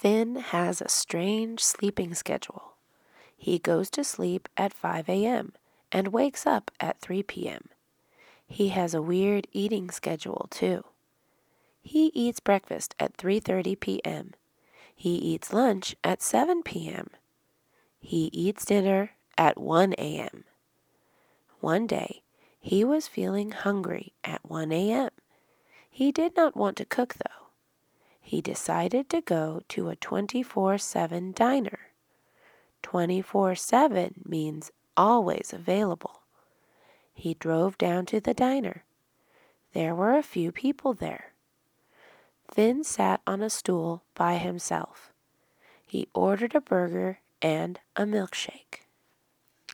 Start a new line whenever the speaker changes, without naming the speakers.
Finn has a strange sleeping schedule. He goes to sleep at 5 a.m. and wakes up at 3 p.m. He has a weird eating schedule, too. He eats breakfast at 3:30 p.m. He eats lunch at 7 p.m. He eats dinner at 1 a.m. One day, he was feeling hungry at 1 a.m. He did not want to cook, though. He decided to go to a 24/7 diner. 24/7 means always available. He drove down to the diner. There were a few people there. Finn sat on a stool by himself. He ordered a burger and a milkshake.